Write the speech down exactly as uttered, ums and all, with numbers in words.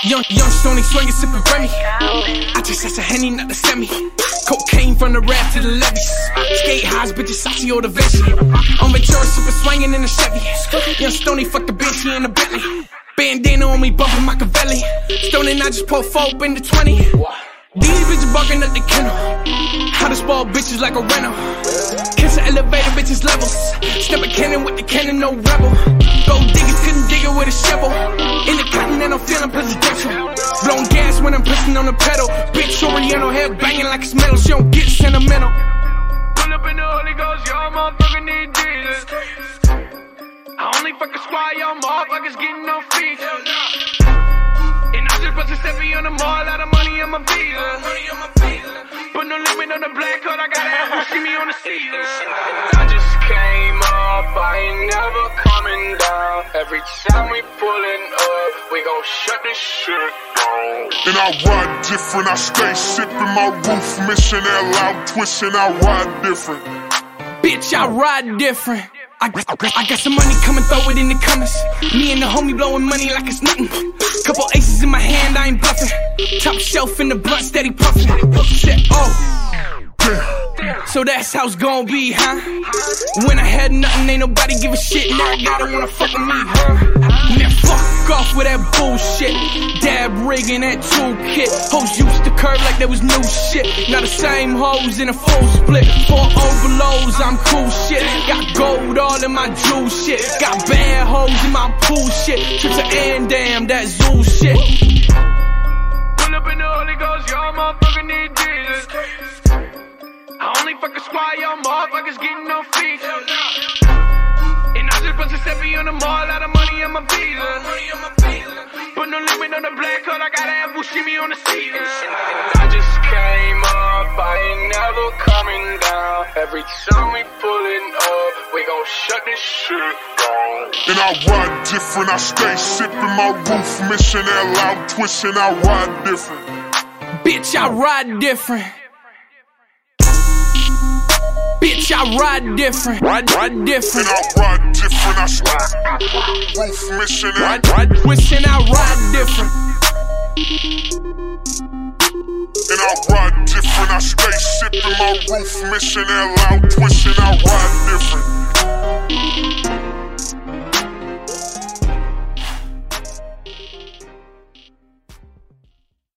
Young, young Stoney swinging, sipping Remy. I just asked a Henny not to send me. Cocaine from the rap to the levees. Skate highs, bitches, saucy or the veggie. On Ventura, super swinging in the Chevy. Young Stoney, fuck the bitch, he in the Bentley. Bandana on me, bumping Machiavelli. Stoney, I just pull four in the twenty. These bitches barking up the kennel. How to spoil bitches like a rental. Kiss the elevator, bitches levels. Step a cannon with the cannon, no rebel. Gold diggers couldn't dig it with a shovel. In the continental, feeling presidential. Blowing gas when I'm pressing on the pedal. Bitch Oriental, head banging like it's metal. She don't get sentimental. Pull up in the Holy Ghost, y'all motherfucker need Jesus. I only fuck a squad, y'all motherfuckers getting no features. And I just bust a steppy on the mall, lot of money on my visa. Put no limit on the black card, I gotta have you see me on the season. I just came up, I ain't never coming down. Every time we pullin' up, we gon' shut this shit down. And I ride different, I stay sippin' my roof, mission that loud twistin', I ride different. Bitch, I ride different. I, I got some money, come and throw it in the comments. Me and the homie blowing money like it's nothing. Couple aces in my hand, I ain't bluffing. Top shelf in the blunt, steady puffing. Said, oh, so that's how it's gon' be, huh? When I had nothing, ain't nobody give a shit. Now I gotta wanna fuck with me, huh? Man, fuck off with that bullshit. Dab rigging that toolkit. Hoes used to curve like there was new shit. Now the same hoes in a full split. Four overloads, I'm cool shit. Got gold all in my jewel shit. Got bad hoes in my pool shit. Trips to and damn, that zoo shit. Pull up in the Holy Ghost, y'all motherfucker need Jesus. I only fuck a squad, y'all motherfuckers getting no features. And I just bust a steppy on the mall, lot of money on my visa. Put no limit on the black card, I gotta have Bushimi on the season. I just came up, I ain't never coming down. Every time we pullin' up, we gon' shut this shit down. And I ride different, I stay sippin' my roof, mission that loud twistin', I ride different. Bitch, I ride different. Bitch, I ride different. Ride, ride different. And I ride different, I stay roof, mission that ride, ride twistin', I ride different. And I ride different, I stay sippin' my roof, mission that loud twistin', I ride different.